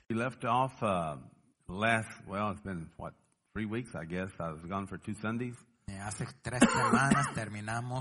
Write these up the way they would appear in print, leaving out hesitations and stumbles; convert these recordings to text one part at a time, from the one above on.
We left off it's been, 3 weeks, I guess. I was gone for 2 Sundays. Hace 3 semanas terminamos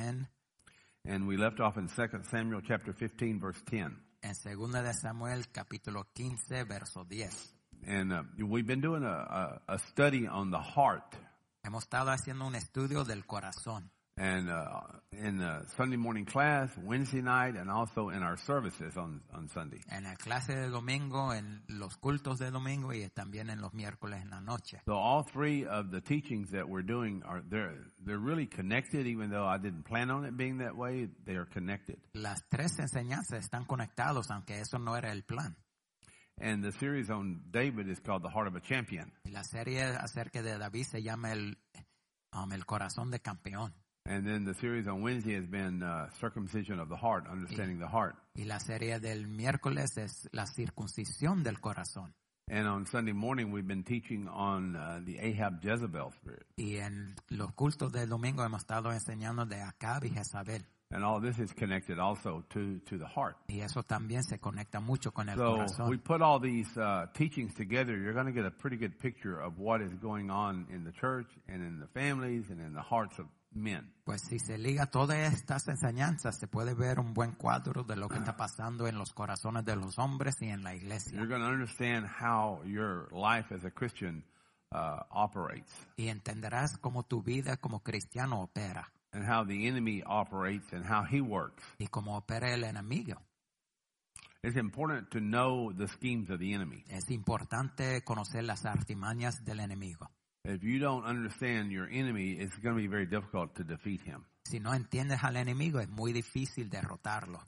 And we left off in 2 Samuel chapter 15, verse 10. En 2 de Samuel, capítulo 15, verso 10. And we've been doing a study on the heart. Hemos estado haciendo un estudio del corazón. And in Sunday morning class, Wednesday night, and also in our services on Sunday. En la clase de domingo, en los cultos de domingo y también en los miércoles en la noche. So all 3 of the teachings that we're doing they're really connected, even though I didn't plan on it being that way. They are connected. Las 3 enseñanzas están conectados, aunque eso no era el plan. And the series on David is called The Heart of a Champion. Y la serie acerca de David se llama el corazón de campeón. And then the series on Wednesday has been circumcision of the heart, understanding the heart. Y la serie del miércoles es la circuncisión del corazón. And on Sunday morning we've been teaching on the Ahab Jezebel spirit. Y en los cultos del domingo hemos estado enseñando de Acab y Jezabel. And all this is connected also to the heart. Y eso también se conecta mucho con el So corazón. we put all these teachings together. You're going to get a pretty good picture of what is going on in the church and in the families and in the hearts of men. Pues si se liga todas estas enseñanzas, se puede ver un buen cuadro de lo que está pasando en los corazones de los hombres y en la iglesia. You're going to understand how your life as a Christian operates. Y entenderás cómo tu vida como cristiano opera. And how the enemy operates and how he works. Y cómo opera el enemigo. It's important to know the schemes of the enemy. Es importante conocer las artimañas del enemigo. If you don't understand your enemy, it's going to be very difficult to defeat him. Si no entiendes al enemigo, es muy difícil derrotarlo.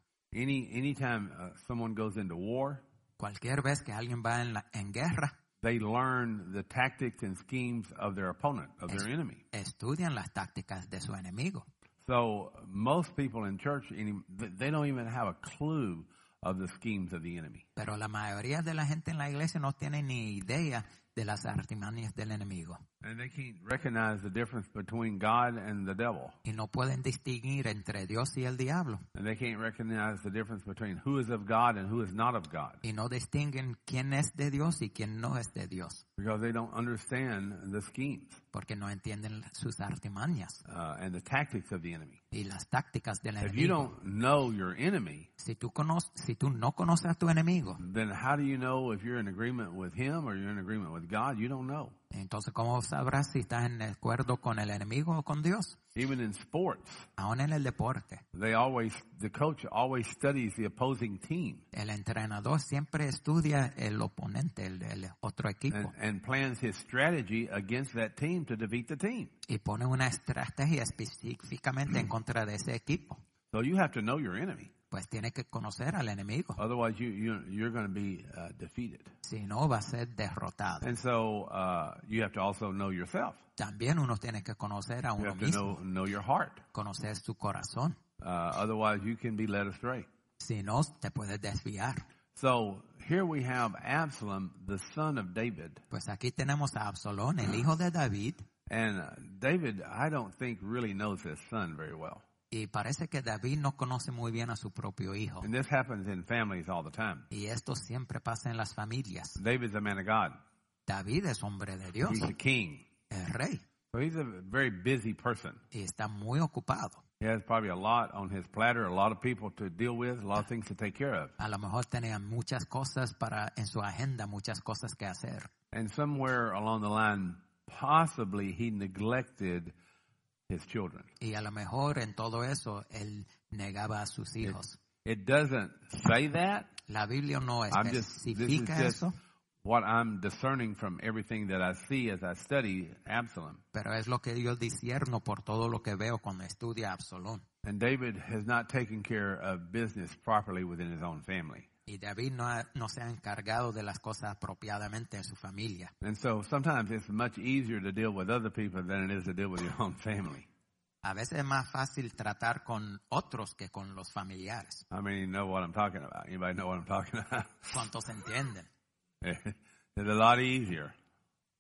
Anytime someone goes into war, cualquier vez que alguien va en guerra, they learn the tactics and schemes of their opponent, of their enemy. Estudian las tácticas de su enemigo. So most people in church, they don't even have a clue of the schemes of the enemy. Pero la mayoría de la gente en la iglesia no tiene ni idea de las artimañas del enemigo. And they can't recognize the difference between God and the devil. Y no pueden distinguir entre Dios y el diablo. And they can't recognize the difference between who is of God and who is not of God. Y no distinguen quién es de Dios y quién no es de Dios. Because they don't understand the schemes. Porque no entienden sus artimañas. And the tactics of the enemy. Y las tácticas del enemigo. If you don't know your enemy, si tú no conoces a tu enemigo, then how do you know if you're in agreement with him or you're in agreement with God? You don't know. Entonces, ¿cómo sabrás si estás en acuerdo con el enemigo o con Dios? Even in sports, aún en el deporte, the coach always studies the opposing team. El entrenador siempre estudia el oponente, el otro equipo. And plans his strategy against that team to defeat the team. Y pone una estrategia específicamente en contra de ese equipo. So you have to know your enemy. Pues tiene que conocer al enemigo. Otherwise, you're going to be defeated. Si no, va a ser derrotado. And so you have to also know yourself. También uno tiene que conocer a uno mismo. You have to know your heart. Conocer su corazón. Otherwise, you can be led astray. Si no, te puedes desviar. So here we have Absalom, the son of David. Pues aquí tenemos a Absalón, el hijo de David. And David, I don't think really knows his son very well. Y parece que David no conoce muy bien a su propio hijo. And this happens in families all the time. Y esto siempre pasa en las familias. David's a man of God. David es hombre de Dios. He's a king. El rey. So he's a very busy person. Y está muy ocupado. He has probably a lot on his platter, a lot of people to deal with, a lot of things to take care of. A lo mejor tenía muchas cosas en su agenda, muchas cosas que hacer. And somewhere along the line, possibly he neglected his children. Y a lo mejor en todo eso él negaba a sus hijos. It doesn't say that. La Biblia no especifica eso. What I'm discerning from everything that I see as I study Absalom. Pero es lo que yo discierno por todo lo que veo cuando estudio a Absalón. And David has not taken care of business properly within his own family. Y David no se ha encargado de las cosas apropiadamente en su familia. And so sometimes it's much easier to deal with other people than it is to deal with your own family. A veces es más fácil tratar con otros que con los familiares. I mean, you know what I'm talking about. Anybody know what I'm talking about? ¿Cuántos entienden? It's a lot easier.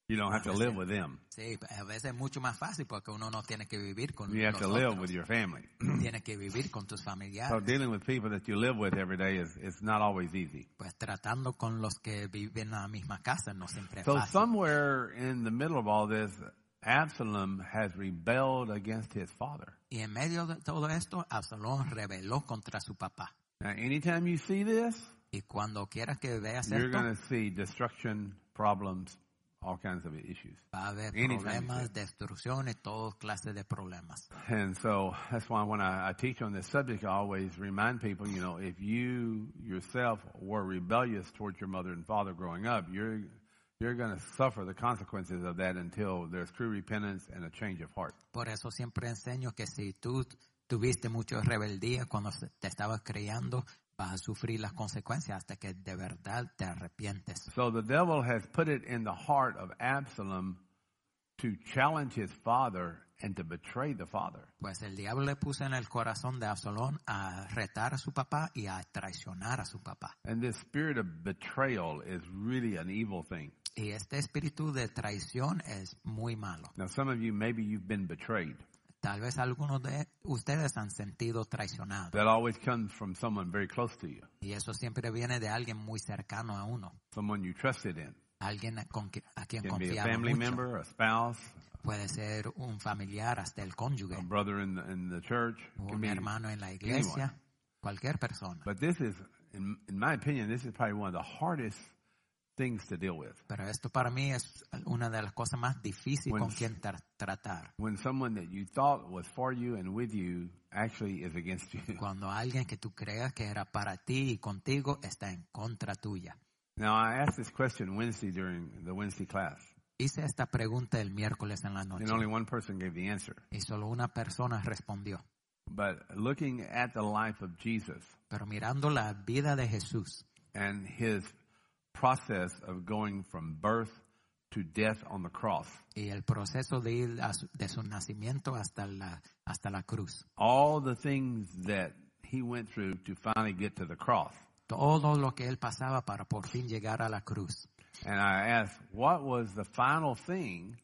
You don't have to live with them. Sí, a veces es mucho más fácil porque uno no tiene que vivir con You have los to live otros. with your family. Tiene que vivir con tus So familiares. dealing with people that you live with every day is not always easy. Pues tratando con los que viven en la misma casa no siempre es So fácil. somewhere in the middle of all this, Absalom has rebelled against his father. Y en medio de todo esto, Absalón rebeló contra su papá. Now, anytime you see this, Y cuando quieras que veas you're esto, going to see destruction, problems, all kinds of issues. va a haber Anytime you problemas, see it. destrucción y toda clase de problemas. And so that's why when I teach on this subject, I always remind people, if you yourself were rebellious towards your mother and father growing up, you're going to suffer the consequences of that until there's true repentance and a change of heart. Por eso siempre enseño que si tú tuviste mucha rebeldía cuando te estabas criando, vas a sufrir las consecuencias hasta que de verdad te arrepientes. So the devil has put it in the heart of Absalom to challenge his father and to betray the father. Pues el diablo le puso en el corazón de Absalón a retar a su papá y a traicionar a su papá. And this spirit of betrayal is really an evil thing. Y este espíritu de traición es muy malo. Now, some of you, maybe you've been betrayed. Tal vez algunos de ustedes han sentido traicionados. That always comes from someone very close to you, Y eso siempre viene de alguien muy cercano a uno. someone you trusted in. Alguien a quien It can be a confiaba family mucho. member, a spouse, Puede ser un familiar, hasta el cónyuge. a brother in the church. It O can un be hermano en la iglesia. Cualquier persona. But this is, in my opinion, this is probably one of the hardest things to deal with. Pero esto para mí es una de las cosas más difíciles When- con quien tratar. When someone that you thought was for you and with you actually is against you. Cuando alguien que tú creas que era para ti y contigo está en contra tuya. Now, I asked this question Wednesday during the Wednesday class, Hice esta pregunta el miércoles en la noche and only one person gave the answer. y solo una persona respondió. But looking at the life of Jesus Pero mirando la vida de Jesús and his process of going from birth to death on the cross, y el proceso de ir de su nacimiento hasta la cruz. all the things that he went through to finally get to the cross. Todo lo que él pasaba para por fin llegar a la cruz. And I asked, what was the final thing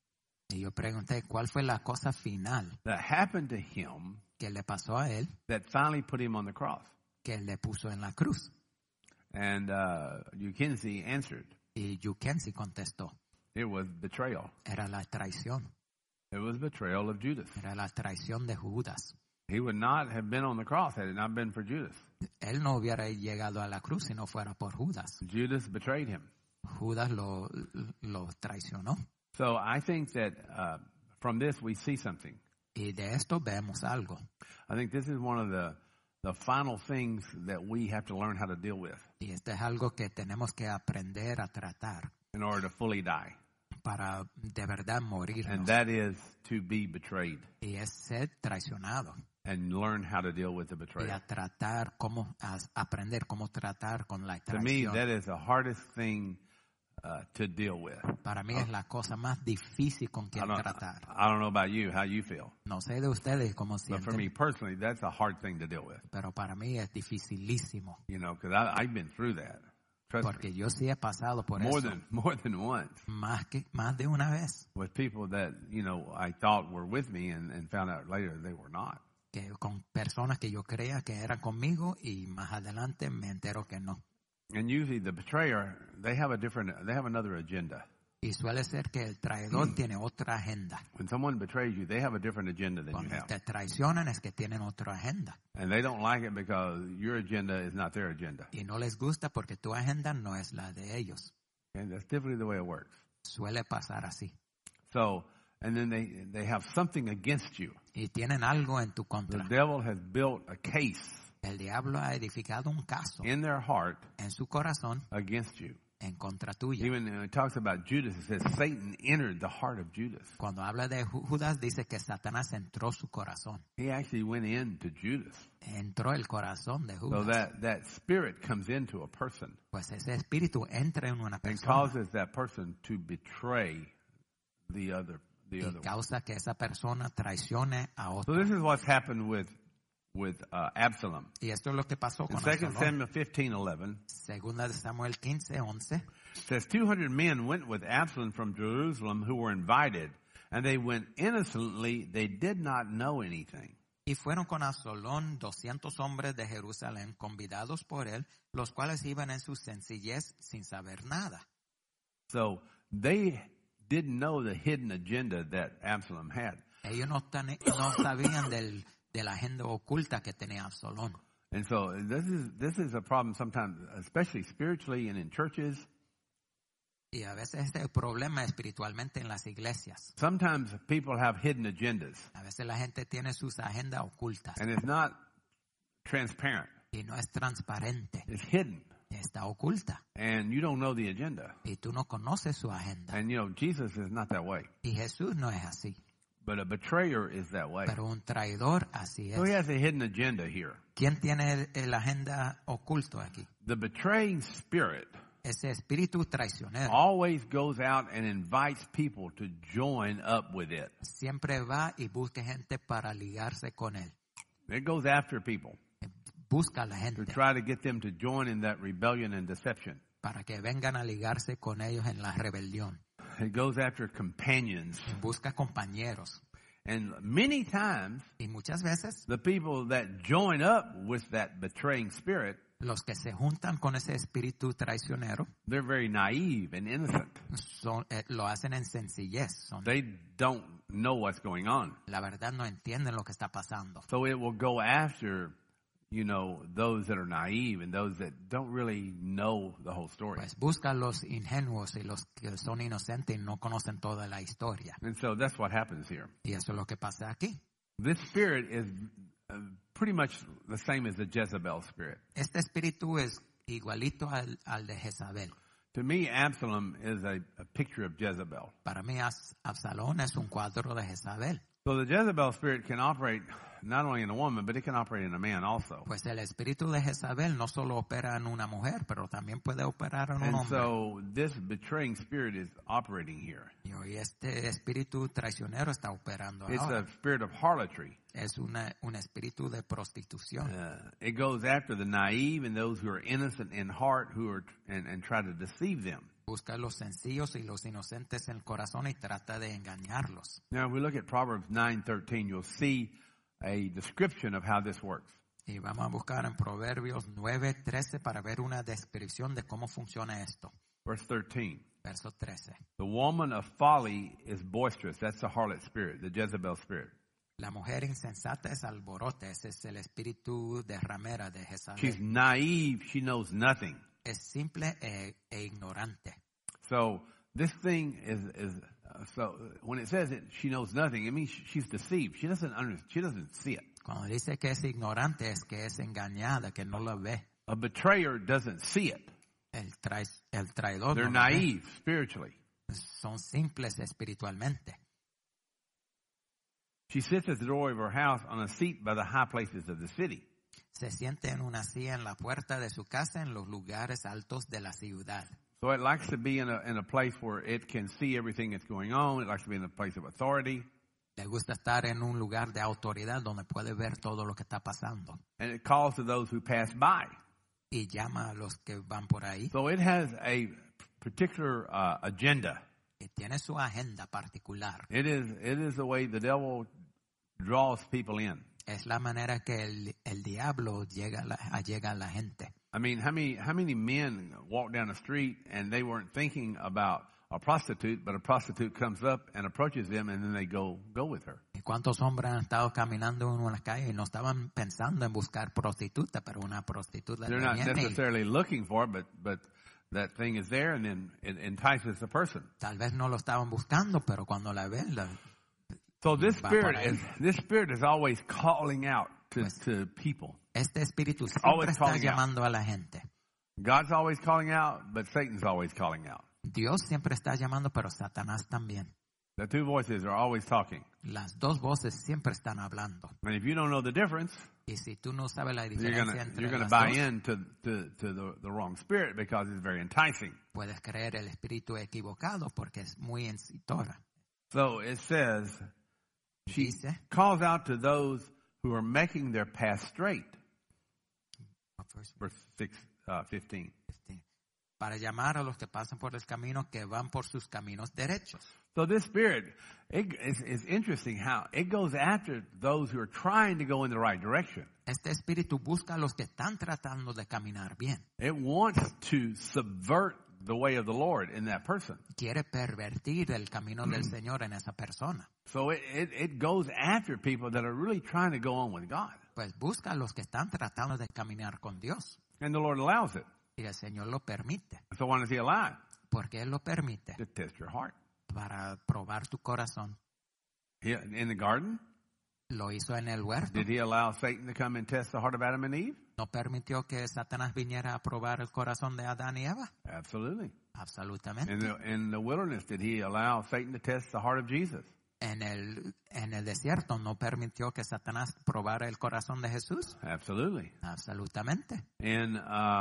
Y yo pregunté, ¿cuál fue la cosa final that happened to him que le pasó a él that finally put him on the cross? que él le puso en la cruz? And Eukensi answered, Y Yukensi contestó, it was betrayal. era la traición, It was betrayal of Judas. era la traición de Judas. He would not have been on the cross had it not been for Judas. Él no hubiera llegado a la cruz si no fuera por Judas. Judas betrayed him. Judas lo traicionó. So I think that from this we see something. Y de esto vemos algo. I think this is one of the final things that we have to learn how to deal with Y esto es algo que tenemos que aprender a tratar in order to fully die. para de verdad morirnos. And that is to be betrayed Y es ser traicionado. and learn how to deal with the Y betrayal. a tratar aprender cómo tratar con la To me, traición. that is the hardest thing to deal with. Para mí es la cosa más difícil con quien tratar. I don't know about you, how you feel. No sé de ustedes cómo But for me sienten, personally, that's a hard thing to deal with. pero para mí es dificilísimo. Because I've been through that. Trust me. Porque yo sí he pasado por More eso than once más de una vez. with people that, I thought were with me and found out later they were not. Que con personas que yo creía que eran conmigo y más adelante me entero que no. And usually the betrayer, they have another agenda. Y suele ser que el traidor tiene otra agenda. When someone betrays you, they have a different agenda than you Cuando have. te traicionan es que tienen otra agenda. And they don't like it because your agenda is not their agenda. Y no les gusta porque tu agenda no es la de ellos. And that's typically the way it works. Suele pasar así. So, and then they have something against you. Y tienen algo en tu The contra. devil has built a case El diablo ha edificado un caso in their heart en su corazón against you. en contra tuya. Even when it talks about Judas, it says Satan entered the heart of Judas. Cuando habla de Judas dice que Satanás entró su corazón. He actually went into Judas. Entró el corazón de So Judas. that spirit comes into a person Pues ese espíritu entra en una and persona causes that person to betray the other y one. causa que esa persona traicione a So otro. this is what's happened with Absalom. Y esto es lo que pasó In con 2 Absalón. Samuel 15:11, Segunda de Samuel 15:11. says 200 men went with Absalom from Jerusalem who were invited, and they went innocently. They did not know anything. Y fueron con Absalón 200 hombres de Jerusalén, convidados por él, los cuales iban en su sencillez sin saber nada. So they didn't know the hidden agenda that Absalom had. Ellos no sabían de la agenda oculta que tenía Absalón. And so this is a problem sometimes, especially spiritually and in churches. Y a veces este es el problema espiritualmente en las iglesias. Sometimes people have hidden agendas, A veces la gente tiene sus agendas ocultas and it's not transparent. y no es transparente, It's hidden, está oculta. and you don't know the agenda. Y tú no conoces su agenda. And, Jesus is not that way. Y Jesús no es así, But a betrayer is that way. pero un traidor así So he es. has a hidden agenda here. ¿Quién tiene la agenda oculto aquí? The betraying spirit Ese espíritu traicionero always goes out and invites people to join up with it. siempre va y busca gente para ligarse con él. It goes after people Busca a la to gente try to get them to join in that rebellion and deception. para que vengan a ligarse con ellos en la rebelión. It goes after companions. Busca compañeros. And many times, Y muchas veces the people that join up with that betraying spirit, los que se juntan con ese espíritu traicionero they're very naive and innocent. lo hacen en sencillez. They don't know what's going on. La verdad no entienden lo que está pasando. So it will go after, those that are naive and those that don't really know the whole story. Pues busca a los ingenuos y los que son inocentes y no conocen toda la historia. And so that's what happens here. Y eso es lo que pasa aquí. This spirit is pretty much the same as the Jezebel spirit. Este espíritu es igualito al de Jezabel. To me, Absalom is a picture of Jezebel. Para mí, Absalón es un cuadro de Jezabel. So the Jezebel spirit can operate not only in a woman, but it can operate in a man also. Pues el espíritu de Jezabel no solo opera en una mujer, pero también puede operar en un And hombre. so this betraying spirit is operating here. Y este espíritu traicionero está operando It's ahora. a spirit of harlotry. Es un espíritu de prostitución. It goes after the naive and those who are innocent in heart and try to deceive them. Busca a los sencillos y los inocentes en el corazón y trata de engañarlos. Now, if we look at Proverbs 9:13, you'll see a description of how this works. Y vamos a buscar en Proverbios 9:13 para ver una descripción de cómo funciona esto. Verse 13. Verso 13. The woman of folly is boisterous. That's the harlot spirit, the Jezebel spirit. La mujer insensata es alborote. Ese es el espíritu de ramera de She's Jezabel. naive. She knows nothing. Es simple e ignorante. So this thing so when it says it, she knows nothing, it means she's deceived. She doesn't see it. Cuando dice que es ignorante es que es engañada, que no lo ve. A betrayer doesn't see it. El traidor They're no lo ve. naive spiritually. Son simples espiritualmente. She sits at the door of her house on a seat by the high places of the city. Se siente en una silla en la puerta de su casa en los lugares altos de la ciudad. So it likes to be in a place where it can see everything that's going on. It likes to be in a place of authority. Le gusta estar en un lugar de autoridad donde puede ver todo lo que está pasando. And it calls to those who pass by. Y llama a los que van por ahí. So it has a particular agenda. Y tiene su agenda particular. It is the way the devil draws people in. Es la manera que el diablo llega a la gente. I mean, how many men walk down the street and they weren't thinking about a prostitute, but a prostitute comes up and approaches them, and then they go with her. ¿Y cuántos hombres han estado caminando en una calle y no estaban pensando en buscar prostituta, pero una prostituta They're not viene y necessarily looking for it, but that thing is there, and then it entices the person. tal vez no lo estaban buscando, pero cuando la ven, So this Va por ahí. spirit is always calling out to people. este espíritu Always siempre está calling out. llamando a la gente. God's always calling out, but Satan's always calling out. Dios siempre está llamando, pero Satanás también. The two voices are always talking. Las dos voces siempre están hablando. And if you don't know the difference, Y si tú no sabes la you're diferencia entre gonna las buy dos, into the wrong spirit because it's very enticing. puedes creer el espíritu equivocado porque es muy incitora. So it says, she Dice, calls out to those who are making their path straight. Verse 15. Para llamar a los que pasan por el camino que van por sus caminos derechos. So this spirit, it's interesting how it goes after those who are trying to go in the right direction. Este espíritu busca a los que están tratando de caminar bien. It wants to subvert the way of the Lord in that person. Quiere pervertir el camino del Señor en esa persona. So it goes after people that are really trying to go on with God. Pues busca a los que están tratando de caminar con Dios. And the Lord allows it. Y el Señor lo permite. So why does He allow it? Porque Él lo permite. To test your heart. Para probar tu corazón. In the garden? Lo hizo en el huerto. Did He allow Satan to come and test the heart of Adam and Eve? ¿No permitió que Satanás viniera a probar el corazón de Adán y Eva? Absolutely. Absolutamente. In the wilderness, did He allow Satan to test the heart of Jesus? En el desierto, ¿no permitió que Satanás probara el corazón de Jesús? Absolutely. Absolutamente. In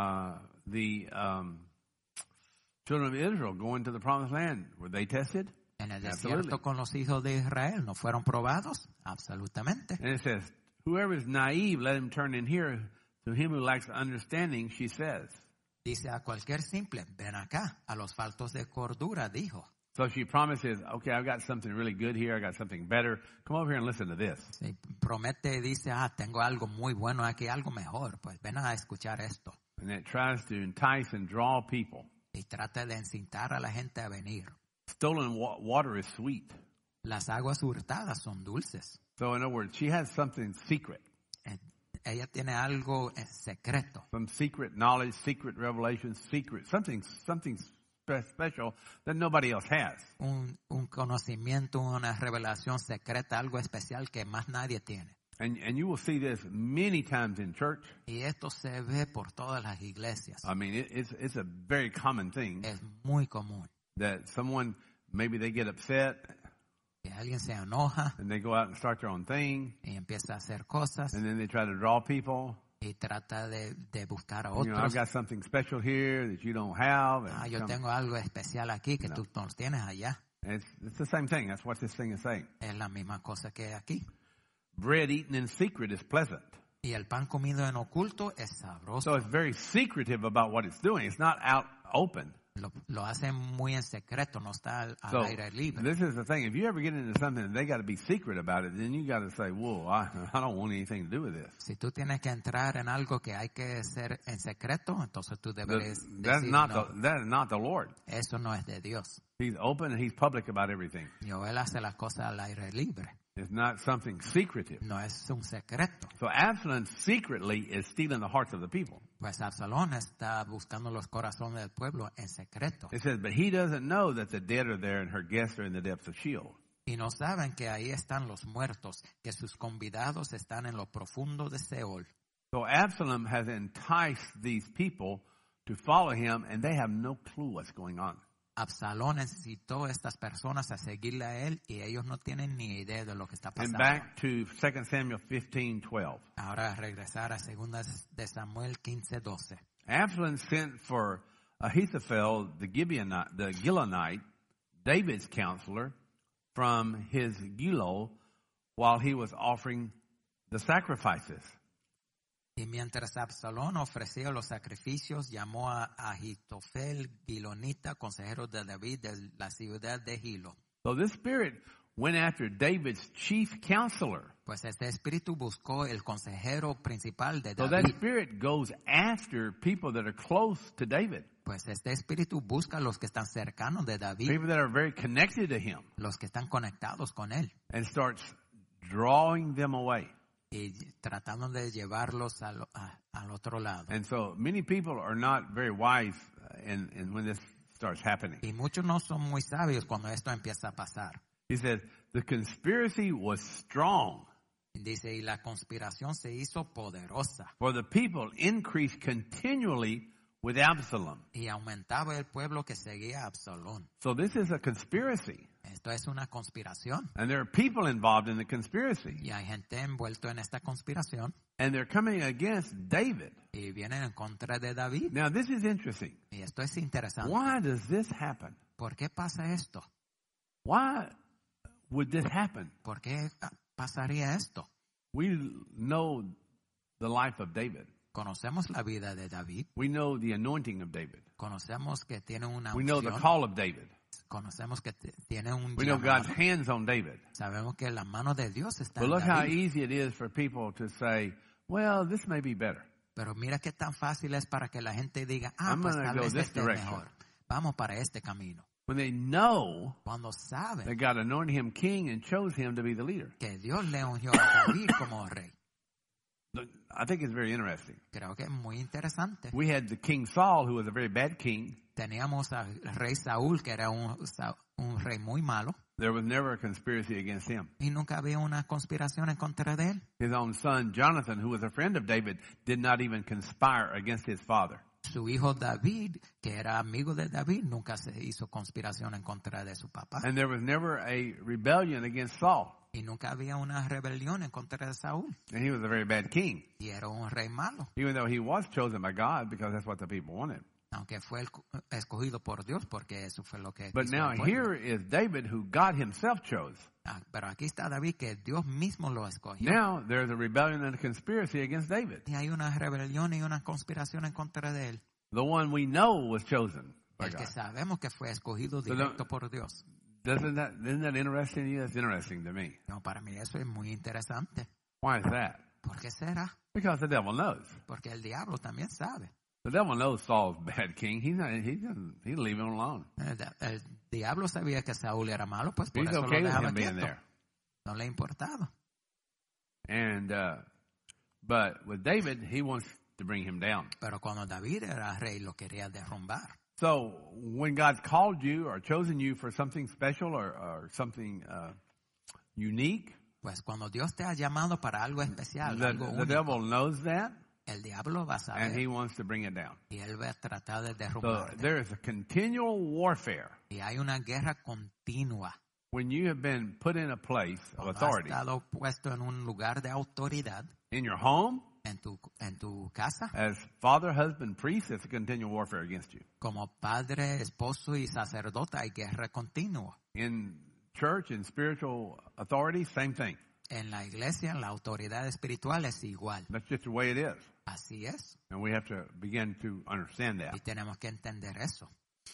the children of Israel going to the promised land, were they tested? En el desierto con los hijos de Israel, ¿no fueron probados? Absolutamente. And it says, whoever is naive, let him turn in here. To him who lacks understanding, she says. Dice a cualquier simple, ven acá. A los faltos de cordura, dijo. So she promises, okay, I've got something really good here. I got something better. Come over here and listen to this. Sí, promete y dice, tengo algo muy bueno aquí, algo mejor. Pues ven a escuchar esto. And it tries to entice and draw people. Y trata de incitar a la gente a venir. Stolen water is sweet. Las aguas hurtadas son dulces. So in other words, she has something secret. Ella tiene algo secreto. Some secret knowledge, secret revelation, something special that nobody else has. Un conocimiento, una revelación secreta, algo especial que más nadie tiene. And you will see this many times in church. Y esto se ve por todas las iglesias. I mean, it's a very common thing. Es muy común. That someone, maybe they get upset. Que alguien se enoja. And they go out and start their own thing. Y empieza a hacer cosas. And then they try to draw people. Y trata de buscar a otros. You know, I've got something special here that you don't have. Yo tengo algo especial aquí que tú no tienes allá. It's the same thing. That's what this thing is saying. Es la misma cosa que aquí. Bread eaten in secret is pleasant. Y el pan comido en oculto es sabroso. So it's very secretive about what it's doing. It's not out open. Lo hace muy en secreto, no está al aire libre. This is the thing. If you ever get into something and they got to be secret about it, then you got to say, "Whoa, I don't want anything to do with this." Si tú tienes que entrar en algo que hay que hacer en secreto, entonces tú deberes That decir, is not the Lord. Eso no es de Dios. He's open and He's public about everything. Él hace las cosas al aire libre. It's not something secretive. No es un secreto. So Absalom secretly is stealing the hearts of the people. Pues Absalón está buscando los corazones del pueblo en secreto. It says, but he doesn't know that the dead are there and her guests are in the depths of Sheol. Y no saben que ahí están los muertos, que sus convidados están en lo profundo de Seol. So Absalom has enticed these people to follow him, and they have no clue what's going on. Absalón necesitó a estas personas a seguirle a él y ellos no tienen ni idea de lo que está And pasando. back to 2 Samuel 15:12. Ahora regresar a 2 de Samuel 15:12. Absalom sent for Ahithophel, the Gilonite, David's counselor, from his Gilo while he was offering the sacrifices. Y mientras Absalón ofrecía los sacrificios, llamó a Ahitofel, Gilonita, consejero de David de la ciudad de Gilo. So this spirit went after David's chief counselor. Pues este espíritu buscó el consejero principal de So David. that spirit goes after people that are close to David. Pues este espíritu busca a los que están cercanos de David, People that are very connected to him. los que están conectados con él, And starts drawing them away. y tratando de llevarlos al otro lado. And so many people are not very wise in when this starts happening. Y muchos no son muy sabios cuando esto empieza a pasar. He says, the conspiracy was strong, Dice, y la conspiración se hizo poderosa. for the people increased continually with Absalom. Y aumentaba el pueblo que seguía a Absalón. So this is a conspiracy. Esto es una conspiración. And there are people involved in the conspiracy. Y hay gente envuelta en esta conspiración. And they're coming against David. Y vienen en contra de David. Now this is interesting. Y esto es interesante. Why does this happen? ¿Por qué pasa esto? Why would this happen? ¿Por qué pasaría esto? We know the life of David. Conocemos la vida de David. We know the anointing of David. Conocemos que tiene una We know the unción. call of David. Conocemos que tiene un We know llamado. God's hands on David. Sabemos que la mano de Dios está But en look how David. easy it is for people to say, well, this may be better. Pero mira qué tan fácil es para que la gente diga, I'm pues gonna tal go vez this este es direction. mejor. Vamos para este camino. When they know Cuando saben that God anointed him king and chose him to be the leader. que Dios le ungió a David como rey. I think it's very interesting. Creo que es muy interesante. We had the King Saul, who was a very bad king. Teníamos al rey Saúl, que era un rey muy malo, There was never a conspiracy against him. y nunca había una conspiración en contra de él. His own son, Jonathan, who was a friend of David, did not even conspire against his father. Su hijo David, que era amigo de David, nunca se hizo conspiración en contra de su papá. And there was never a rebellion against Saul. Y nunca había una rebelión en contra de Saúl. And he was a very bad king, Y era un rey malo, even though he was chosen by God because that's what the people wanted. aunque fue escogido por Dios, porque eso fue lo que But quiso now el pueblo. here is David, who God himself chose. Pero aquí está David, que Dios mismo lo escogió. Now there's a rebellion and a conspiracy against David. Y hay una rebelión y una conspiración en contra de él. The one we know was chosen by El que God. sabemos que fue escogido So directo por Dios. Isn't that interesting to you? That's interesting to me. No, para mí eso es muy interesante. Why is that? ¿Por qué será? Because the devil knows. Porque el diablo también sabe. The devil knows Saul's a bad king. He'll leave him alone. El diablo sabía que Saúl era malo, pues por He's eso okay lo with dejaba him being quieto. there. No le importaba. And but with David, he wants to bring him down. Pero cuando David era rey, lo quería derrumbar. So when God's called you or chosen you for something special or something unique, Pues cuando Dios te ha llamado para algo especial, algo the único, devil knows that, el diablo va a and he saber wants to bring it down. y él va a tratar de So derrumbarte. there is a continual warfare. Y hay una guerra continua. When you have been put in a place of Cuando has authority estado puesto en un lugar de autoridad in your home, en tu casa, as father, husband, priest, it's a continual warfare against you. como padre, esposo y sacerdote, hay guerra continua. In church and spiritual authority, same thing. En la iglesia, en la autoridad espiritual es igual. That's just the way it is. Así es. And we have to begin to understand that. Y tenemos que entender eso.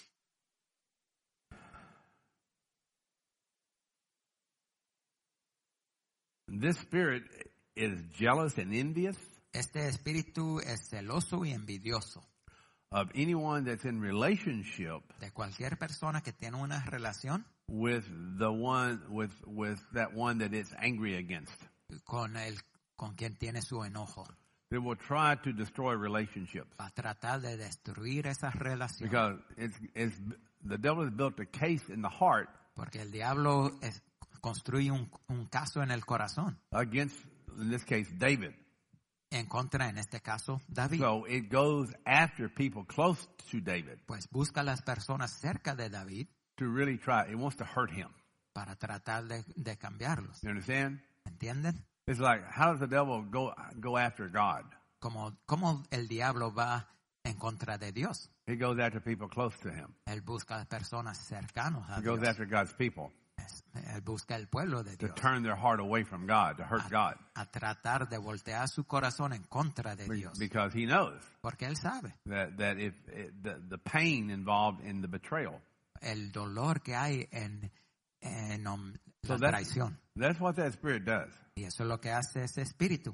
This spirit is jealous and envious Este espíritu es celoso y envidioso of anyone that's in relationship de cualquier persona que tiene una relación with the one with that one that it's angry against. con quien tiene su enojo. They will try to destroy relationships Va a tratar de destruir esas relaciones. because it's the devil has built a case in the heart Porque el diablo construye un caso en el corazón against, in this case, David. en contra, en este caso, David. So it goes after people close to David Pues busca a las personas cerca de David to really try. It wants to hurt him. para tratar de cambiarlos. You understand? ¿Entienden? It's like, how does the devil go after God? Como el diablo va en contra de Dios. He goes after people close to him. Él busca a personas cercanas a He goes Dios. after God's people Él busca el pueblo de to Dios. turn their heart away from God, to hurt God. A tratar de voltear su corazón en contra de Dios. Because he knows Porque él sabe that if the pain involved in the betrayal. el dolor que hay en So la traición. that's what that spirit does. Y eso es lo que hace ese espíritu.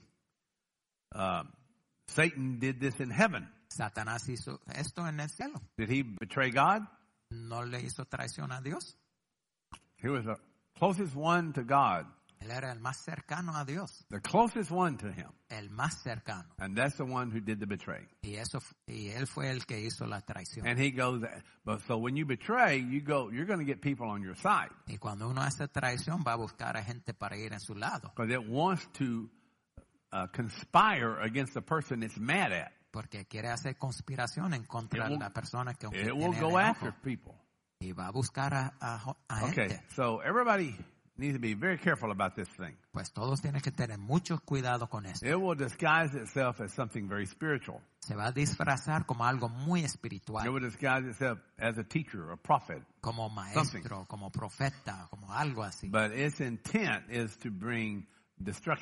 Satan did this in heaven. Satanás hizo esto en el cielo. Did he betray God? No le hizo traición a Dios. He was the closest one to God, Él era el más cercano a Dios. the closest one to him. El más cercano. And that's the one who did the betraying. Y él fue el que hizo la traición. And he goes, but so when you betray, you're going to get people on your side. Y cuando uno hace traición, va a buscar a gente para ir en su lado. Because it wants to conspire against the person it's mad at. Porque quiere hacer conspiración en contra de la persona que It will tiene go el after enojo. people. Y va a buscar a Okay, gente. so everybody needs to be very careful about this thing. Pues todos tienen que tener mucho cuidado con esto. It will disguise itself as something very spiritual. Se va a disfrazar como algo muy It espiritual. will disguise itself as a teacher, a prophet. Como maestro, como profeta, como algo así. But its intent is to bring destruction.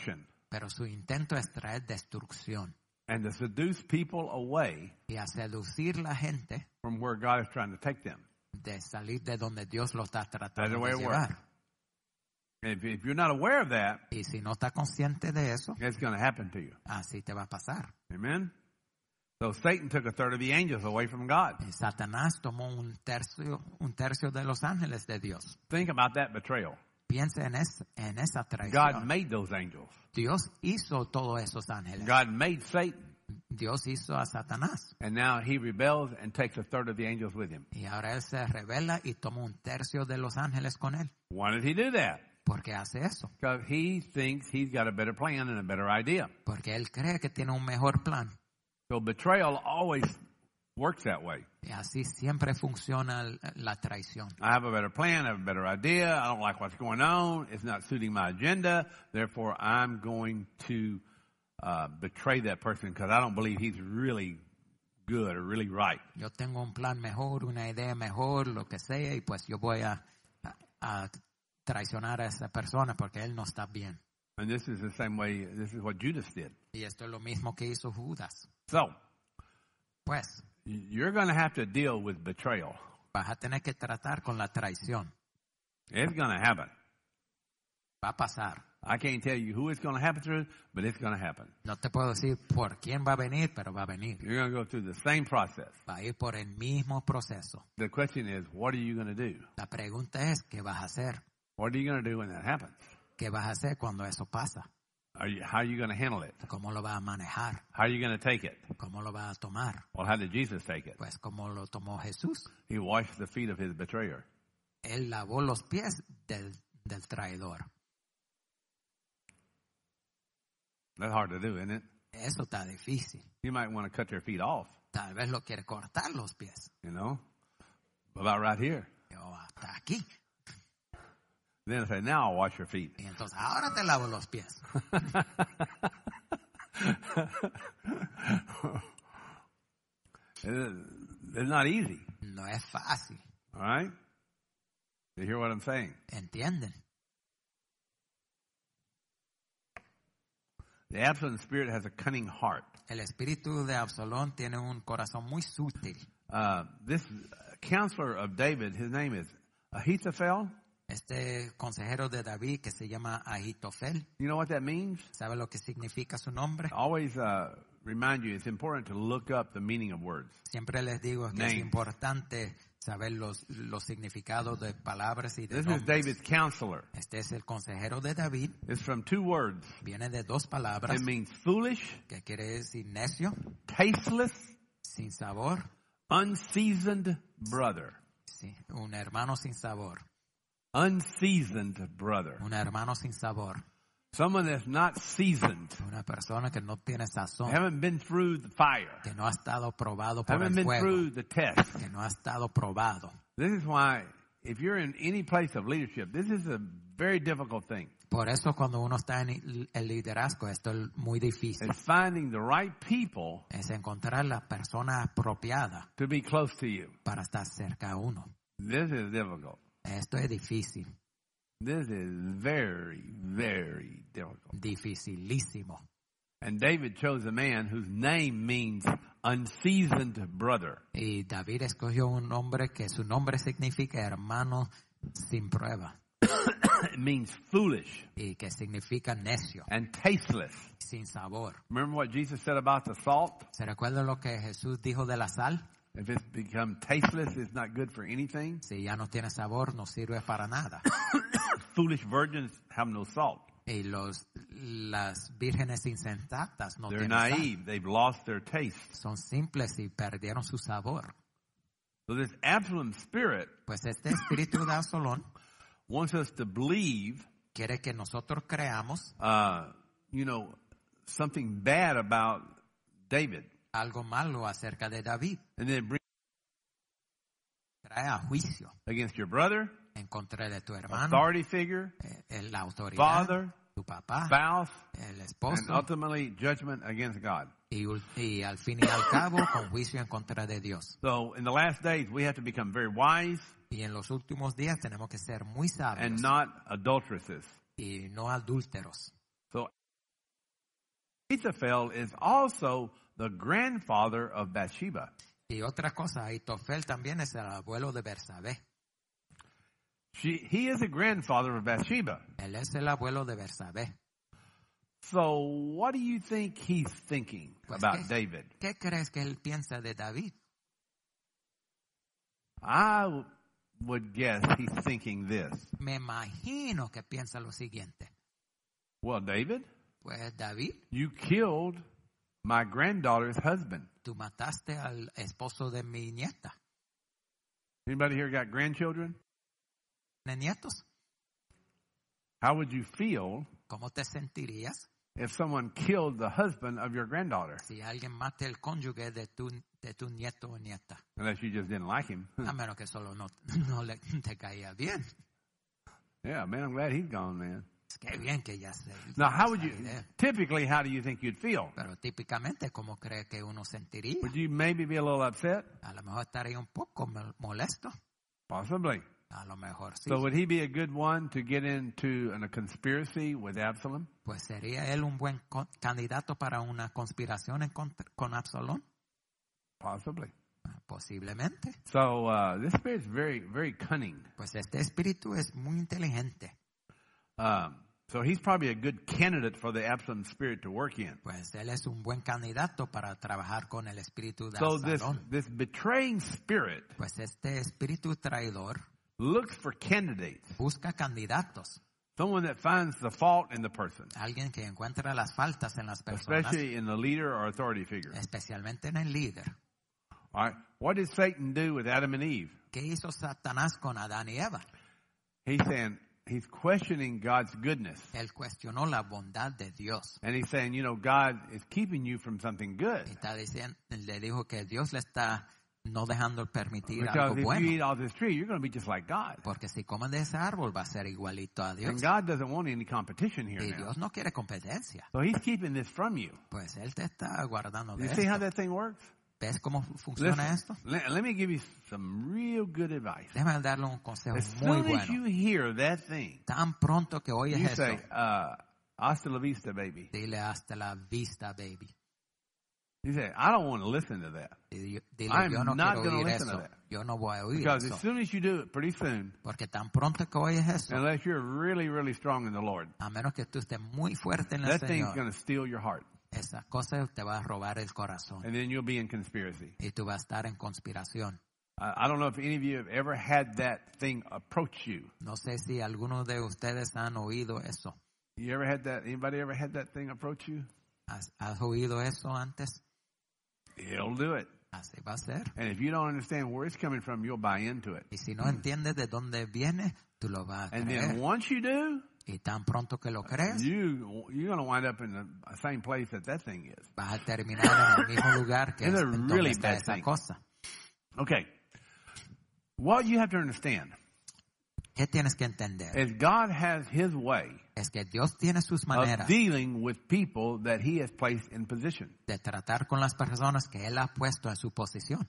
Pero su intento es traer destrucción and to seduce people away y a seducir la gente from where God is trying to take them. de salir de donde Dios lo está That's the tratando way de it works. llevar. If you're not aware of that, Y si no estás consciente de eso, it's going to happen to you. así te va a pasar. Amen? So Satan took a third of the angels away from God. Y Satanás tomó un tercio de los ángeles de Dios. Think about that betrayal. Piensa en esa God traición. made those angels. Dios hizo todos esos ángeles. God made Satan. Dios hizo a Satanás. And now he rebels and takes a third of the angels with him. Y ahora él se revela y toma un tercio de los ángeles con él. Why did he do that? ¿Por qué hace eso? Because he thinks he's got a better plan and a better idea. Porque él cree que tiene un mejor plan. So betrayal always works that way. Y así siempre funciona la traición. I have a better plan, I have a better idea, I don't like what's going on, it's not suiting my agenda, therefore I'm going to betray that person because I don't believe he's really good or really right. Yo tengo un plan mejor, una idea mejor, lo que sea, y pues yo voy a traicionar a esa persona porque él no está bien. And this is the same way, this is what Judas did. Y esto es lo mismo que hizo Judas. So, Pues you're going to have to deal with betrayal. vas a tener que tratar con la traición. It's going to happen. Va a pasar. I can't tell you who it's going to happen through, but it's going to happen. No te puedo decir por quién va a venir, pero va a venir. You're going to go through the same process. Va a ir por el mismo proceso. The question is, what are you going to do? La pregunta es, ¿qué vas a hacer? What are you going to do when that happens? ¿Qué vas a hacer cuando eso pasa? How are you going to handle it? ¿Cómo lo vas a manejar? How are you going to take it? ¿Cómo lo vas a tomar? Well, how did Jesus take it? Pues como lo tomó Jesús. He washed the feet of his betrayer. Él lavó los pies del traidor. That's hard to do, isn't it? Eso está difícil. You might want to cut their feet off, Tal vez lo quiere cortar los pies. you know, about right here. O hasta aquí. Then say, now I'll wash your feet. Y entonces, ahora te lavo los pies. It's not easy, No es fácil. all right? You hear what I'm saying? ¿Entienden? The Absalom spirit has a cunning heart. El espíritu de Absalón tiene un corazón muy sutil. This counselor of David, his name is Ahithophel. Este consejero de David que se llama Ahitofel, You know what that means? ¿sabe lo que significa su nombre? Always remind you, it's important to look up the meaning of words. Siempre les digo que Names. es importante saber los significados de palabras y de This is nombres. David's counselor. Este es el consejero de David. It's from two words. Viene de dos palabras It means foolish, que quiere decir necio, tasteless, sin sabor, unseasoned brother. sí, un hermano sin sabor, Unseasoned brother. un hermano sin sabor, Someone that's not seasoned. una persona que no tiene sazón, Haven't been through the fire. que no ha estado probado por Haven't el been fuego, through the test. que no ha estado probado. This is why, if you're in any place of leadership, this is a very difficult thing. Por eso cuando uno está en el liderazgo, esto es muy difícil. It's finding the right people Es encontrar la persona apropiada to be close to you. para estar cerca a uno. This is difficult. Esto es difícil, This is very, very difficult. dificilísimo. And David chose a man whose name means unseasoned brother. Y David escogió un hombre que su nombre significa hermano sin prueba It means foolish y que significa necio, and tasteless. sin sabor. Remember what Jesus said about the salt? ¿Se recuerda lo que Jesús dijo de la sal? If it's become tasteless, it's not good for anything. Si ya no tiene sabor, no sirve para nada. Foolish virgins have no salt. Y las vírgenes insensatas no They're tienen sal. naive. They've lost their taste. Son simples y perdieron su sabor. So this Absalom spirit Pues este espíritu de Absalón wants us to believe, quiere que nosotros creamos something bad about David. algo malo acerca de David. And then bring Trae a juicio against your brother, en contra de tu hermano, authority figure, la autoridad, father, tu papá, spouse, el and esposo, ultimately judgment against God. y al fin y al cabo con juicio en contra de Dios. So in the last days, we have to become very wise Y en los últimos días tenemos que ser muy sabios and not adulteresses. y no adúlteros. So Ahithophel is also the grandfather of Bathsheba. Y otra cosa, Ahitofel también es el abuelo de Bersabé. He is a grandfather of Bathsheba. Él es el abuelo de Bersabé. So what do you think he's thinking Pues, about David? ¿Qué crees que él piensa de David? I would guess he's thinking this. Me imagino que piensa lo siguiente. Well, David, Pues David, you killed my granddaughter's husband. tú mataste al esposo de mi nieta. Anybody here got grandchildren? ¿Tienes nietos? How would you feel ¿Cómo te sentirías if someone killed the husband of your granddaughter? si alguien mate el cónyuge de tu nieto o nieta? Unless you just didn't like him. A menos que solo no te caía bien. Yeah, man, I'm glad he's gone, man. Es que bien que ya se... Now, how would you, idea. typically, how do you think you'd feel? Pero típicamente, ¿cómo cree que uno sentiría? Would you maybe be a little upset? A lo mejor estaría un poco molesto. Possibly. A lo mejor sí. So would he be a good one to get into a conspiracy with Absalom? Pues sería él un buen candidato para una conspiración con Absalón. Possibly. Posiblemente. So this spirit's very, very cunning. Pues este espíritu es muy inteligente. So he's probably a good candidate for the Absalom spirit to work in. Pues él es un buen candidato para trabajar con el espíritu de So Absalón. this betraying spirit Pues este espíritu traidor looks for candidates. busca candidatos. Someone that finds the fault in the person, Alguien que encuentra las faltas en las personas, especially in the leader or authority figure. especialmente en el líder. All right. What did Satan do with Adam and Eve? ¿Qué hizo Satanás con Adán y Eva? He's saying, he's questioning God's goodness. Él cuestionó la bondad de Dios. And he's saying, you know, God is keeping you from something good. Y está diciendo, le dijo que Dios le está no dejando permitir Because algo if you bueno. eat off this tree, you're going to be just like God. Porque si comen de ese árbol va a ser igualito a Dios. And God doesn't want any competition here Y now. Dios no quiere competencia. So he's keeping this from you. Pues Él te está guardando de You see how esto. that thing works? ¿Ves cómo funciona Listen, esto? let me give you some real good advice. Déjame darle un consejo As muy soon as you bueno. hear that thing, Tan pronto que oyes you eso, say, hasta la vista, baby. dile hasta la vista, baby. You say, I don't want to listen to that. Y dile, I'm yo no not quiero gonna oír listen to eso. that. Yo no voy a oír Because eso. as soon as you do it, pretty soon, Porque tan pronto que oyes eso, unless you're really, really strong in the Lord, a menos que tú estés muy fuerte en el that thing's Señor, going to steal your heart. esa cosa te va a robar el corazón. And then you'll be in conspiracy. Y tú vas a estar en conspiración. I don't know if any of you have ever had that thing approach you. No sé si algunos de ustedes han oído eso. You ever had that? Anybody ever had that thing approach you? ¿Has oído eso antes? It'll do it. Así va a ser. And if you don't understand where it's coming from, you'll buy into it. Y si no entiendes de dónde viene, tú lo vas a And creer. then once you do, Y tan pronto que lo crees, you're going to wind up in the same place that thing is. vas a terminar en el mismo lugar que It's a donde really está bad esa thing. cosa. Okay. What you have to understand ¿Qué tienes que entender? is God has His way Es que Dios tiene sus of maneras dealing with people that He has placed in position. de tratar con las personas que Él ha puesto en su posición.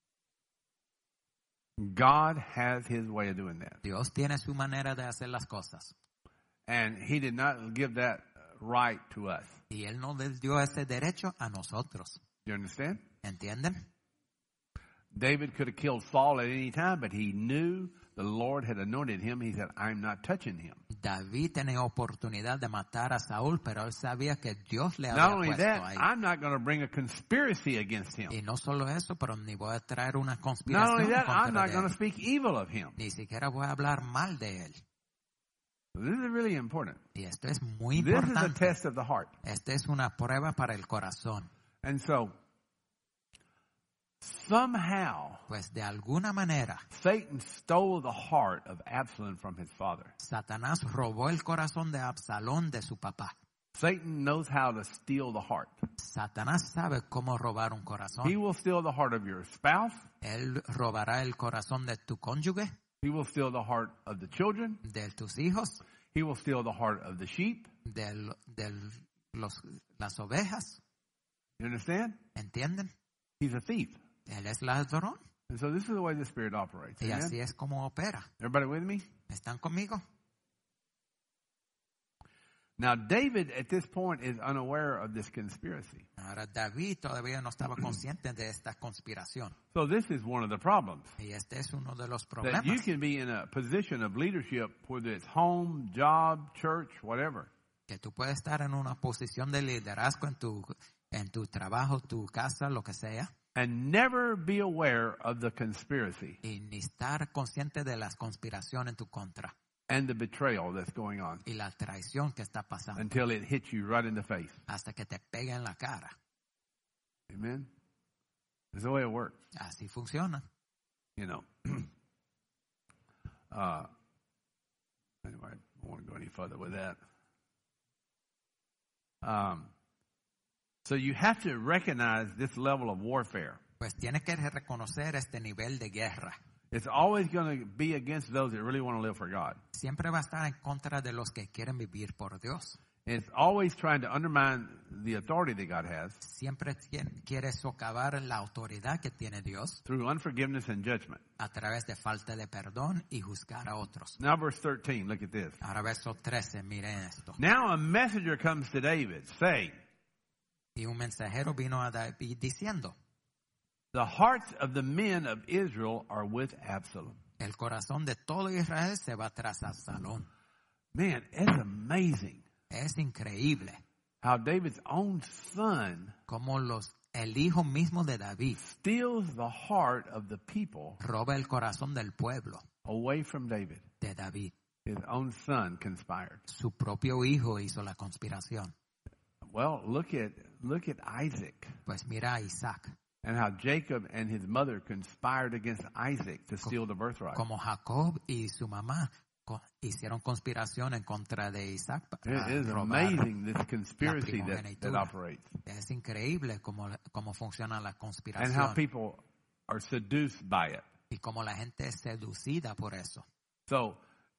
God has His way of doing that. Dios tiene su manera de hacer las cosas. And He did not give that right to us. Y Él no les dio ese derecho a nosotros. You understand? ¿Entienden? David could have killed Saul at any time, but he knew the Lord had anointed him. He said, I'm not touching him. David tenía oportunidad de matar a Saúl, pero él sabía que Dios le Not había only puesto that, ahí. I'm not going to bring a conspiracy against him. Y no solo eso, pero ni voy a traer una Not conspiración only that, I'm contra not de going él. to speak evil of him. Ni siquiera voy a hablar mal de él. This is really important. Y esto es muy This is a importante. test of the heart. Esta es una prueba para el corazón. And so, somehow, Pues de alguna manera, Satan stole the heart of Absalom from his father. Satanás robó el corazón de Absalón de su papá. Satan knows how to steal the heart. Satanás sabe cómo robar un He corazón. will steal the heart of your spouse. Él robará el corazón de tu cónyuge, He will steal the heart of the children. de tus hijos, He will steal the heart of the sheep. de las ovejas. You understand? ¿Entienden? He's a thief. Él es ladrón. And so this is the way the Spirit operates. Y Amen? así es como opera. Everybody with me? ¿Están conmigo? Now, David at this point is unaware of this conspiracy. Ahora David todavía no estaba consciente de esta conspiración. So this is one of the problems. Y este es uno de los That you problemas. can be in a position of leadership, whether it's home, job, church, whatever. Que tú puedes estar en una posición de liderazgo en tu trabajo, tu casa, lo que sea. And never be aware of the conspiracy Y ni estar consciente de las conspiraciones en tu contra. and the betrayal that's going on Y la traición que está pasando. until it hits you right in the face. Hasta que te pegue en la cara. Amen? That's the way it works, Así funciona. you know. Anyway, I don't want to go any further with that. So you have to recognize this level of warfare. Pues tienes que reconocer este nivel de guerra. It's always going to be against those that really want to live for God. Siempre va a estar en contra de los que quieren vivir por Dios. It's always trying to undermine the authority that God has Siempre quiere socavar la autoridad que tiene Dios through unforgiveness and judgment. a través de falta de perdón y juzgar a otros. Now verse 13, look at this. Ahora verso 13, miren esto. Now a messenger comes to David saying, Y un mensajero vino a David diciendo, the hearts of the men of Israel are with Absalom. el corazón de todo Israel se va tras Absalón. Man, it's amazing Es increíble how David's own son cómo el hijo mismo de David steals the heart of the people roba el corazón del pueblo away from David. de David. His own son conspired. Su propio hijo hizo la conspiración. Well, look at Isaac Pues mira a Isaac, and how Jacob and his mother conspired against Isaac to steal the birthright. como Jacob y su mamá hicieron conspiración en contra de Isaac para It is robar. amazing this conspiracy that primogenitura. operates Es increíble cómo funciona la and how conspiración people are seduced by it. y cómo la gente es seducida por eso. So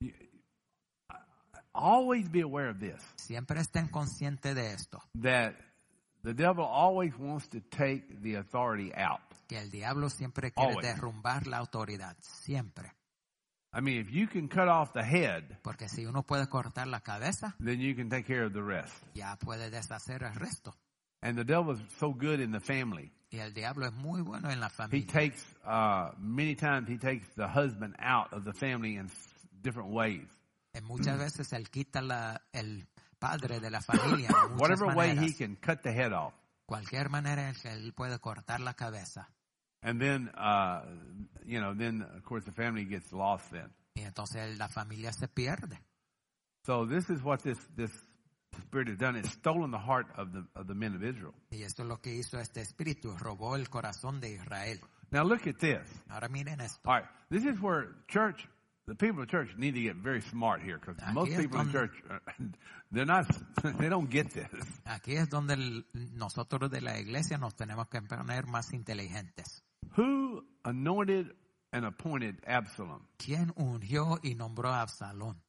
always be aware of this, Siempre estén conscientes de esto, that the devil always wants to take the authority out. que el diablo siempre quiere Always. derrumbar la autoridad, siempre. I mean, if you can cut off the head, Porque si uno puede cortar la cabeza, then you can take care of the rest. ya puede deshacer el resto. And the devil is so good in the family. Y el diablo es muy bueno en la He familia. takes, many times he takes the husband out of the family in different ways. Muchas veces él quita el padre de la familia. De muchas Whatever way maneras. he can cut the head off. Cualquier manera en que él puede cortar la cabeza. And then, then of course the family gets lost then. Y entonces la familia se pierde. So this is what this spirit has done. It's stolen the heart of the men of Israel. Y esto es lo que hizo este espíritu. Robó el corazón de Israel. Now look at this. Ahora miren esto. All right, this is where the people of church need to get very smart here because Aquí most es people in donde- church, they don't get this. Aquí es donde nosotros de la iglesia nos tenemos que poner más inteligentes. Who anointed and appointed Absalom? ¿Quién ungió y nombró a Absalón?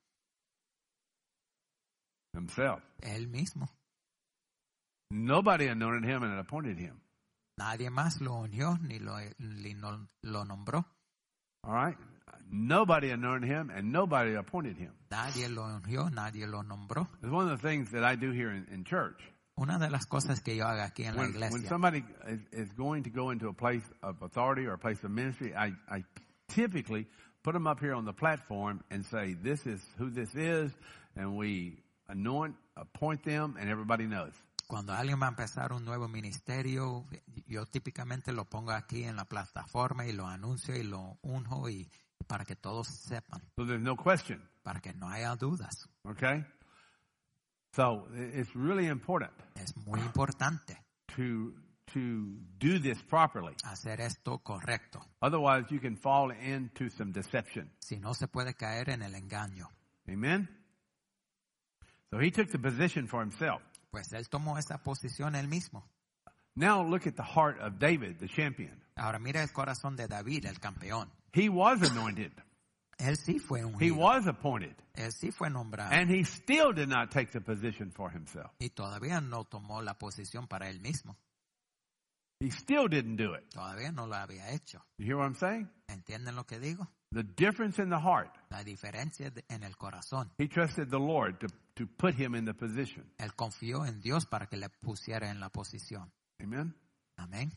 Himself. Él mismo. Nobody anointed him and appointed him. Nadie más lo ungió ni lo nombró. All right? Nobody anointed him and nobody appointed him. Nadie lo ungió, nadie lo nombró. It's one of the things that I do here in church. Una de las cosas que yo hago aquí en la When iglesia, somebody is going to go into a place of authority or a place of ministry, I typically put them up here on the platform and say, this is who this is, and we appoint them, and everybody knows. cuando alguien va a empezar un nuevo ministerio, yo típicamente lo pongo aquí en la plataforma y lo anuncio y lo unjo y para que todos sepan, So there's no question, para que no haya dudas. okay? So it's really important Es muy importante to do this properly. hacer esto correcto. Otherwise, you can fall into some deception. Si no, se puede caer en el engaño. Amen? So he took the position for himself. Pues él tomó esa posición él mismo. Now look at the heart of David, the champion. Ahora mira el corazón de David, el campeón. He was anointed. Él sí fue He ungido. was appointed. Él sí fue nombrado. And he still did not take the position for himself. Y todavía no tomó la posición para él mismo. He still didn't do it. Todavía no lo había hecho. You hear what I'm saying? ¿Entienden lo que digo? The difference in the heart. La diferencia en el corazón. He trusted the Lord to put him in the position. Él confió en Dios para que le pusiera en la posición. Amen. Amén.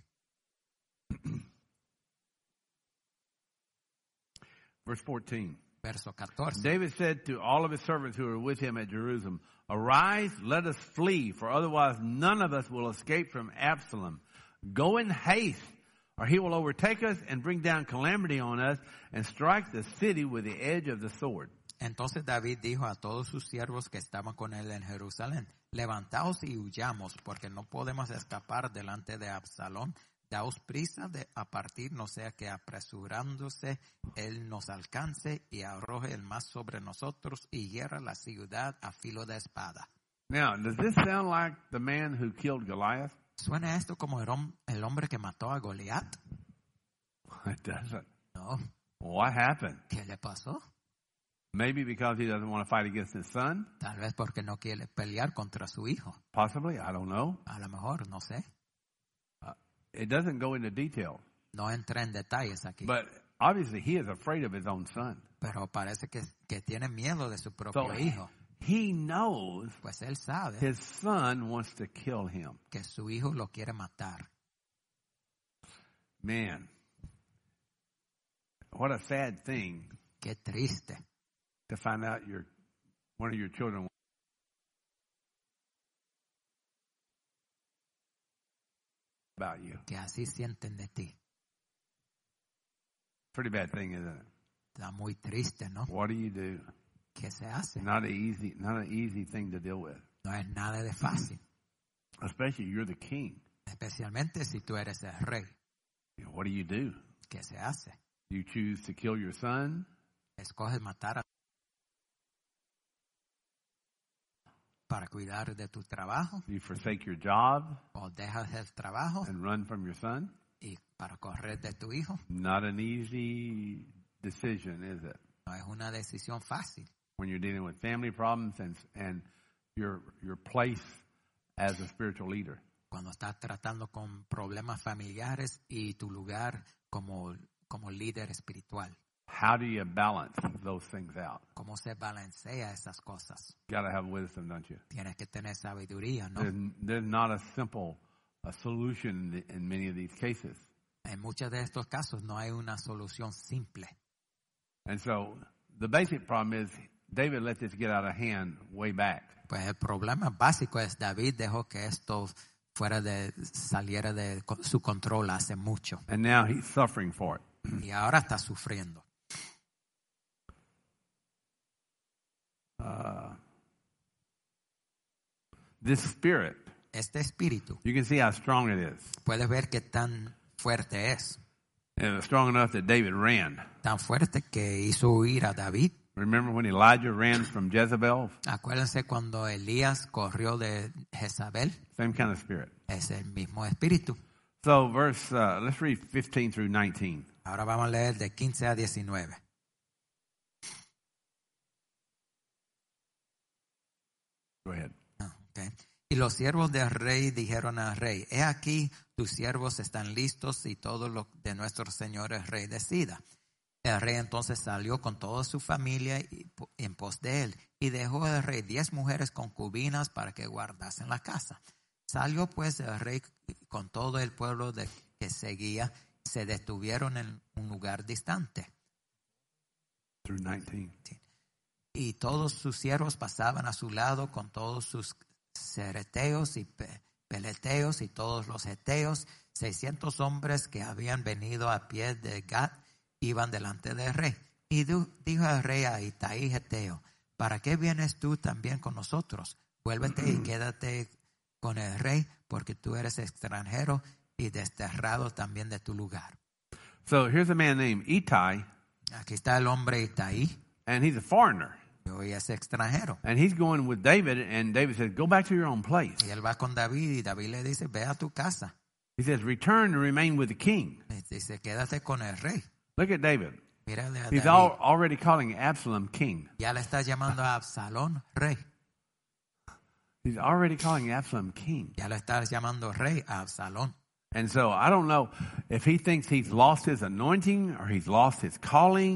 Verse 14. Verso 14. David said to all of his servants who were with him at Jerusalem, "Arise, let us flee, for otherwise none of us will escape from Absalom. Go in haste, or he will overtake us and bring down calamity on us and strike the city with the edge of the sword." Entonces David dijo a todos sus siervos que estaban con él en Jerusalén, levantaos y huyamos, porque no podemos escapar delante de Absalón. Daos prisa a partir, no sea que apresurándose él nos alcance y arroje el más sobre nosotros y hiera la ciudad a filo de espada. Now, does this sound like the man who killed Goliath? ¿Suena esto como el hombre que mató a Goliat? It doesn't. No. What happened? ¿Qué le pasó? Maybe because he doesn't want to fight against his son? Tal vez porque no quiere pelear contra su hijo. Possibly, I don't know. A lo mejor, no sé. It doesn't go into detail. No entra en detalles aquí. But obviously he is afraid of his own son. Pero parece que tiene miedo de su propio So hijo. he knows Pues él sabe his son wants to kill him. que su hijo lo quiere matar. Man, what a sad thing Qué triste to find out one of your children about you. que así sienten de ti. Pretty bad thing, isn't it? Está muy triste, ¿no? What do you do? ¿Qué se hace? Not an easy thing to deal with. No es nada de fácil. Especially you're the king. Especialmente si tú eres el rey. What do you do? ¿Qué se hace? You choose to kill your son? Escoges matar para cuidar de tu trabajo, You forsake your job o dejas el trabajo and run from your son? y para correr de tu hijo. Not an easy decision, is it? No es una decisión fácil When you're dealing with family problems and your place as a spiritual leader. cuando estás tratando con problemas familiares y tu lugar como líder espiritual. How do you balance those things out? ¿Cómo se balancea esas cosas? You got to have wisdom, don't you? Tienes que tener sabiduría, ¿no? There's not a simple solution in many of these cases. En muchos de estos casos no hay una solución simple. And so the basic problem is David let this get out of hand way back. Pues el problema básico es David dejó que esto saliera de su control hace mucho. And now he's suffering for it. Y ahora está sufriendo. This spirit, Este espíritu, you can see how strong it is. puedes ver qué tan fuerte es. It was strong enough that David ran. Tan fuerte que hizo huir a David. Remember when Elijah ran from Jezebel? Acuérdense cuando Elías corrió de Jezabel. Same kind of spirit. Es el mismo espíritu. So let's read 15 through 19. Ahora vamos a leer de 15 a 19. Go ahead. Okay. Y los siervos del rey dijeron al rey, he aquí, tus siervos están listos y todo lo de nuestro señor el rey decida. El rey entonces salió con toda su familia en pos de él y dejó el rey 10 mujeres concubinas para que guardasen la casa. Salió pues el rey con todo el pueblo que seguía, se detuvieron en un lugar distante. Through 19. Y todos sus siervos pasaban a su lado con todos sus cereteos y peleteos y todos los heteos. 600 hombres que habían venido a pie de Gat iban delante del rey. Y dijo el rey a Itaí Geteo, ¿para qué vienes tú también con nosotros? Vuélvete y quédate con el rey, porque tú eres extranjero y desterrado también de tu lugar. So here's a man named Ittai, Aquí está el hombre Itaí, and he's a foreigner. y hoy es extranjero. And he's going with David, and David says, go back to your own place. Y él va con David y David le dice, ve a tu casa. He says, return and remain with the king. Y dice, quédate con el rey. Look at David. Mírale a He's David. already calling Absalom king. Ya le está llamando a Absalón rey. He's already calling Absalom king. Ya le está llamando rey a Absalón. And so I don't know if he thinks he's lost his anointing or he's lost his calling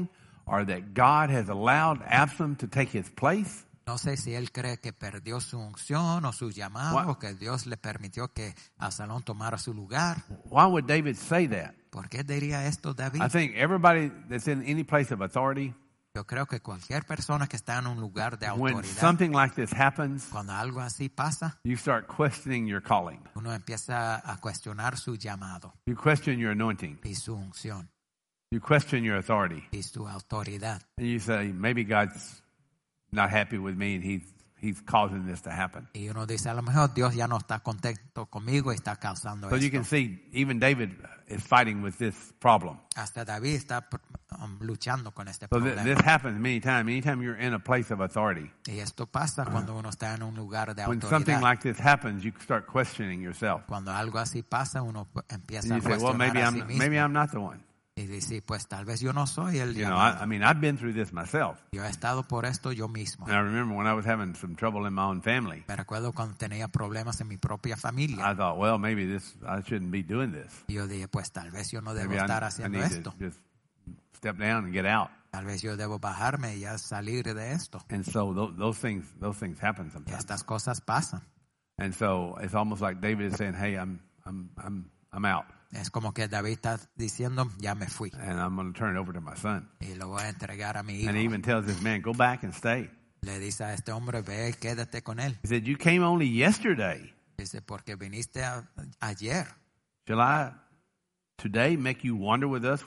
or that God has allowed Absalom to take his place. No sé si él cree que perdió su unción o su llamado, What? o que Dios le permitió que Absalón tomara su lugar. Why would David say that? ¿Por qué diría esto David? I think everybody that's in any place of authority, Yo creo que cualquier persona que está en un lugar de when autoridad, something like this happens, cuando algo así pasa, you start questioning your calling. uno empieza a cuestionar su llamado You question your anointing. y su unción You question your authority. y su autoridad. And you say, maybe God's not happy with me and he's causing this to happen. Y uno dice, a lo mejor Dios ya no está contento conmigo y está causando So you esto. can see, even David is fighting with this problem. Hasta David está luchando con este So problema. this happens many times. Anytime you're in a place of authority. Y esto pasa cuando uno está en un lugar de When something autoridad. like this happens, you start questioning yourself. Cuando algo así pasa, uno empieza And a you say, well, cuestionar a sí mismo. maybe I'm not the one. Y dice, pues tal vez yo no soy el You know, llamado. I mean, I've been through this myself. Yo he estado por esto yo mismo. And I remember when I was having some trouble in my own family, Me recuerdo cuando tenía problemas en mi propia familia. I thought, well, maybe I shouldn't be doing this. Y yo dije, pues tal vez yo no debo Maybe estar I haciendo need esto. to just step down and get out. Tal vez yo debo bajarme y ya salir de esto. And so those things happen Y sometimes. estas cosas pasan. And so it's almost like David is saying, hey, I'm out. Es como que David está diciendo, ya me fui. And I'm going to turn it over to my son. Y lo voy a entregar a mi hijo. And he even tells this man, go back and stay. Le dice a este hombre, ve y quédate con él. He said, you came only yesterday. Dice, porque viniste ayer. Shall I today make you wander with us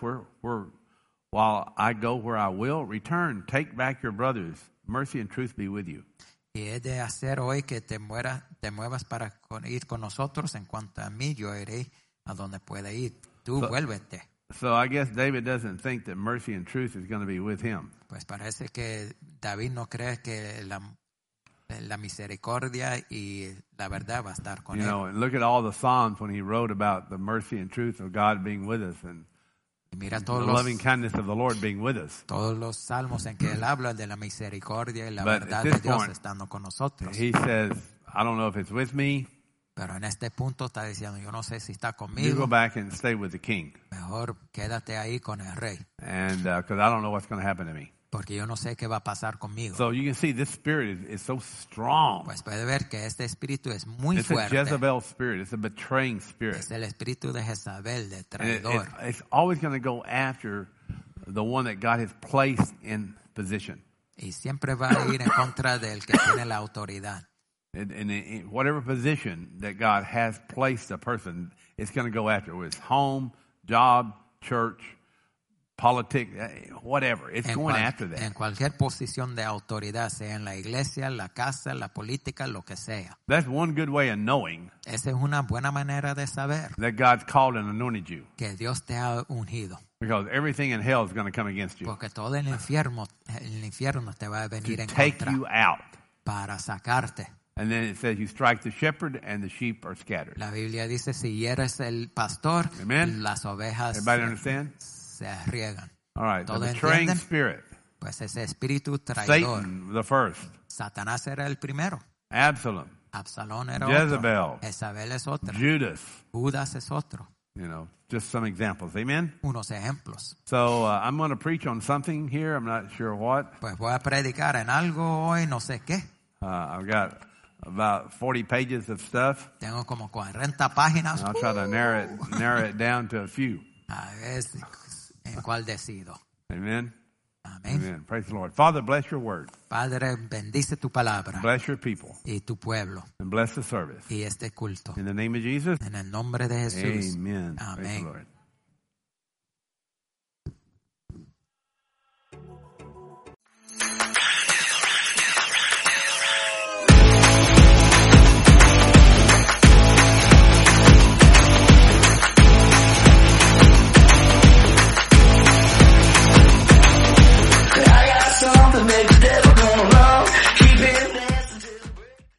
while I go where I will? Return, take back your brothers. Mercy and truth be with you. Y he de hacer hoy que te muevas para ir con nosotros. En cuanto a mí, yo iré a donde pueda ir. Tú vuélvete. So I guess David doesn't think that mercy and truth is going to be with him. Pues parece que David no cree que la misericordia y la verdad va a estar con You él. know, and look at all the Psalms when he wrote about the mercy and truth of God being with us and Y mira the todos loving kindness of the Lord being with us. los salmos en que él habla de la misericordia y la But verdad at de this Dios point, estando con nosotros. He says, I don't know if it's with me. Pero en este punto está diciendo, yo no sé si está You go conmigo. back and stay with the king. Mejor quédate ahí con el rey. And because I don't know what's going to happen to me. Porque yo no sé qué va a pasar conmigo. So you can see this spirit is so strong. Pues puede ver que este espíritu es muy It's a fuerte. Jezebel spirit. It's a betraying spirit. Es el espíritu de Jezabel, de And traidor. it's always going to go after the one that God has placed in position. Y siempre va a ir en contra del que tiene la autoridad. In whatever position that God has placed a person, it's going to go after. Whether it's home, job, church, politics, whatever. It's going after that. En cualquier posición de autoridad, sea en la iglesia, la casa, la política, lo que sea. That's one good way of knowing Esa es una buena manera de saber that God's called and anointed you. que Dios te ha ungido. Because everything in hell is going to come against you Porque todo el infierno te va a venir to en take contra you out. para sacarte. And then it says you strike the shepherd and the sheep are scattered. La Biblia dice, si eres el pastor, Amen. las ovejas Everybody understand? se riegan. All right. The ¿Todo betraying entienden? spirit. Pues ese espíritu traidor. Satan, the first. Satanás era el primero. Absalom. Absalón era Jezebel. otro. Jezabel es otro. Judas. Judas es otro. You know, just some examples. Amen? Unos ejemplos. So I'm going to preach on something here. I'm not sure what. Pues voy a predicar en algo hoy, no sé qué. I've got about 40 pages of stuff. Tengo como 40 páginas. I'll try to narrow it down to a few. A ver en cuál decido. Amen? Amén. Amen. Praise the Lord. Father, bless your word. Padre, bendice tu palabra Bless your people. y tu pueblo And bless the service. y este culto. In the name of Jesus. En el nombre de Jesús. Amen. Praise the Amén. Lord.